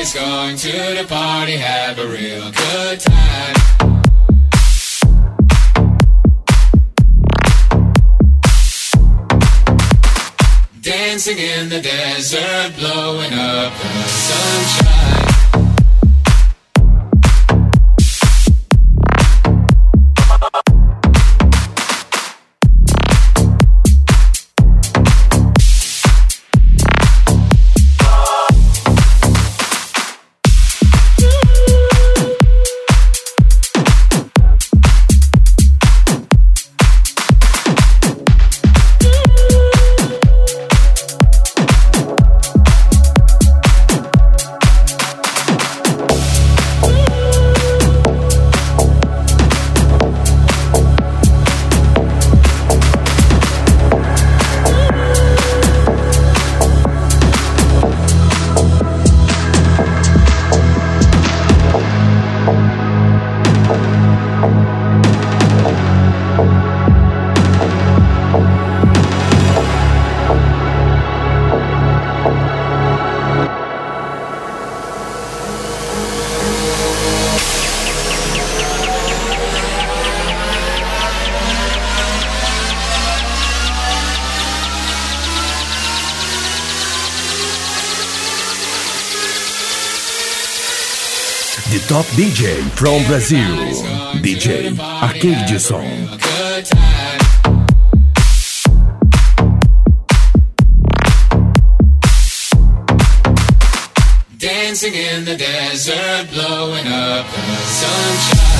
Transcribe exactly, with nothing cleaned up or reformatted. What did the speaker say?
Everybody's going to the party, have a real good time. Dancing in the desert, blowing up the sunshine. The top D J from Brazil, D J Arcadeson. Dancing in the desert, blowing up the sunshine.